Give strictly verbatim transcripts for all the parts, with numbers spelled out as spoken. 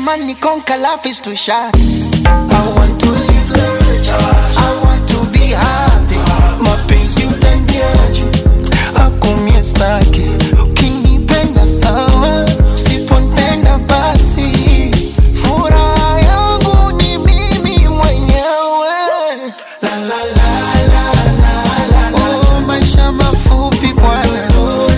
money conquer life is too short. I want to live large, I want to be happy. Mapenzi utaniaje, hakumie staki. Ukinipenda sawa, usiponipenda basi. Furaha yangu ni mimi mwenyewe. La la la la la la. Oh, maisha mafupi bwana.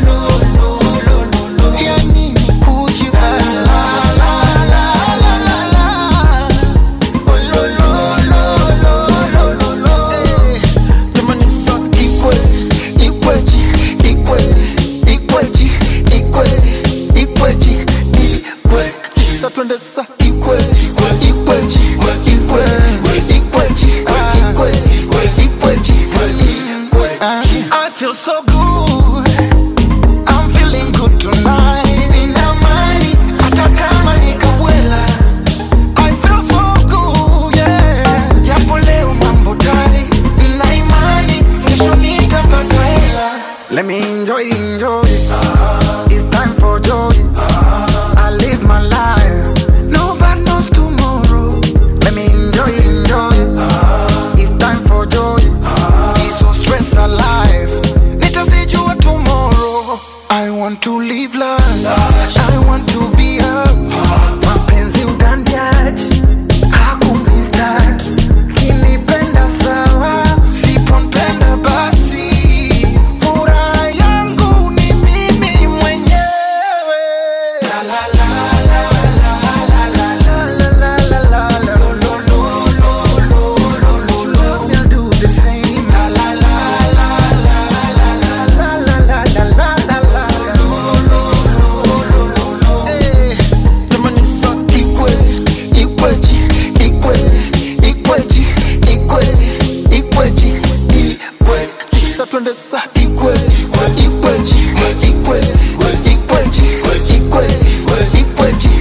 Yani kujibana. La la la la la la. Oh lo lo lo lo lo lo. Eh, jamani so ikwe, ikweji, ikwe, ikweji, ikwe, ikweji, ikwe. Sa twende sa ikwe, ikweji, ikwe, ikweji, ikwe, ikweji, ikwe. I feel so good, I'm feeling good tonight. Nina mani, hata kama nikawela. I feel so good, yeah. Japo leo mambo tai, na imani, kesho nitapata hela. Let me enjoy, enjoy. It's time for joy. I live my life, nobody knows tomorrow. Let me enjoy, enjoy. It's time for joy. It's so stress alive. Nitasijua tomorrow. I want to live life, I want to be up. Mapenzi utandiaje, hakumistaki. Kinipenda sawa, siponipenda basi. Furaha yangu ni mimi mwenyewe. La la la la la la la la la la la. Lo lo lo lo lo lo lo. We'll do the same. La la la la la la la la la la la la la. Lo lo lo lo lo. Eh, jamani so ikwe, ikweji, ikwe, ikweji, ikwe, ikweji, ikwe. Sa twende sa ikwe, ikweji, ikwe, ikweji, ikwe, ikweji,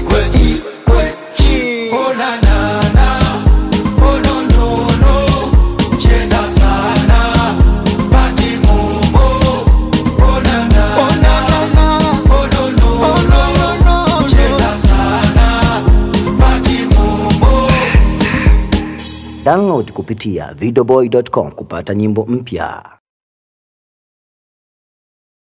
ikweji. Oh na na na, oh no no no. Cheza sana, pati mumbo. Oh na na na, oh no no, oh no no no. Cheza sana, pati mumbo. Download kupitia videoboy dot com kupata nyimbo mpya.